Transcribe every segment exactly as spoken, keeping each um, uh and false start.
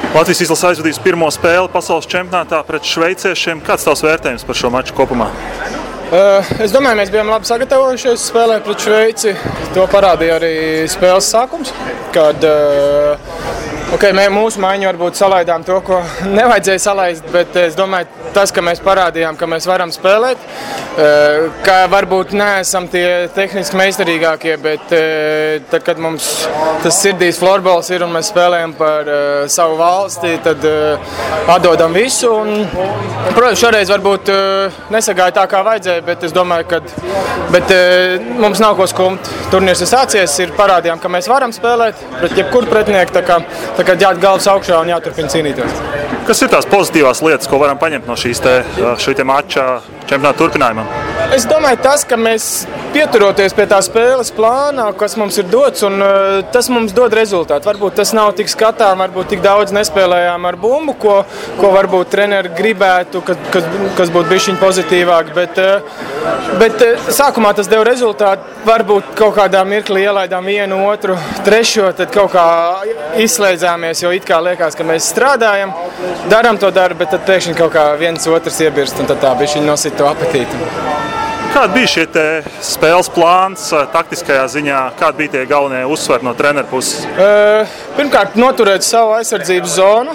Latvijas izlase aizvadīs pirmo spēli pasaules čempionātā pret šveiciešiem. Kāds tavs vērtējums par šo maču kopumā? Uh, es domāju, mēs bijām labi sagatavojušies spēlēt pret Šveici. To parādīja arī spēles sākums, kad uh, okay, mēs mūsu maiņu varbūt salaidām to, ko nevajadzēja salaist, bet es domāju, tas, ka mēs parādījām, ka mēs varam spēlēt, uh, ka varbūt neesam tie tehniski meistarīgākie, bet uh, tad, kad mums tas sirdīs florbols ir un mēs spēlējam par uh, savu valsti, tad uh, atdodam visu. Un, protams, šoreiz varbūt uh, nesagāja tā, kā vajadzēja, bet es domāju, ka bet, uh, mums nav ko skumt. Turnīrs ir sācies, ir parādījām, ka mēs varam spēlēt pret jebkuru pretinieku, tā kā, tā kā jāt galvas augšā un jāturpina cīnīties. Kas ir tās pozitīvās lietas, ko varam paņemt no šīs te, šī te mača čempionāta turpinājumā? Es domāju, tas, ka mēs pieturoties pie tā spēles plāna, kas mums ir dots, un uh, tas mums dod rezultātu. Varbūt tas nav tik skatām, varbūt tik daudz nespēlējām ar bumbu, ko, ko varbūt treneri gribētu, kas, kas, kas būtu bišķiņ pozitīvāk, bet, uh, bet uh, sākumā tas deva rezultātu. Varbūt kaut kādā mirklī ielaidām vienu, otru, trešo, tad kaut kā izslēdzāmies, jo it kā liekas, ka mēs strādājam, darām to darbu, bet tad pēkšņi kaut kā viens otrs iebirst, un tad tā bišķiņ nosit to apetītu. Kāda bija šie te spēles plāns taktiskajā ziņā? Kādi bija tie galvenie uzsvari no treneru puses? Uh, pirmkārt, noturēt savu aizsardzības zonu.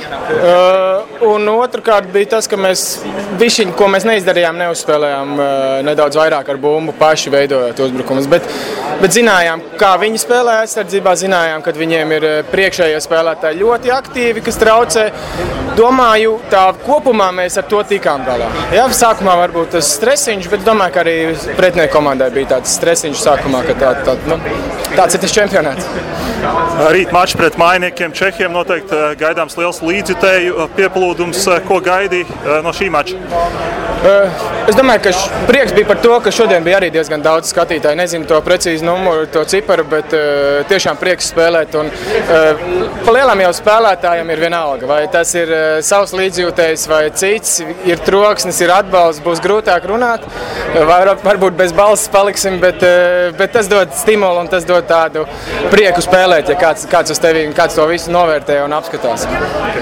Uh, un otrkārt bija tas, ka mēs višiņ, ko mēs neizdarījām, neuzspēlējām uh, nedaudz vairāk ar bumbu, paši veidojot uzbrukumus. Bet, bet zinājām, kā viņi spēlē aizsardzībā, zinājām, ka viņiem ir priekšējie spēlētāji ļoti aktīvi, kas traucē. Domāju, tā kopumā mēs ar to tikām galā. Jā, sākumā varbūt tas stresiņš, bet domāju, ka arī pretinieku komandai bija tāds stresiņš sākumā, ka tā, tā, nu, tāds ir tas čempionāts. Rīt mačs pret mājiniekiem Čehiem noteikti gaidāms liels līdzjutēju pieplūdums. Ko gaidīja no šī mača? Es domāju, ka prieks bija par to, ka šodien bija arī diezgan daudz skatītāju. Nezinu to precīzi numuru, to ciparu, bet uh, tiešām prieks spēlēt. Un, uh, pa lielam jau spēlētājiem ir vienalga, vai tas ir uh, savs līdzjūtējs vai cits, ir troksnis, ir atbalsts, būs grūtāk runāt. Var, varbūt bez balss paliksim, bet, uh, bet tas dod stimulu un tas dod tādu prieku spēlēt, ja kāds, kāds uz tevi, kāds to visu novērtē un apskatās.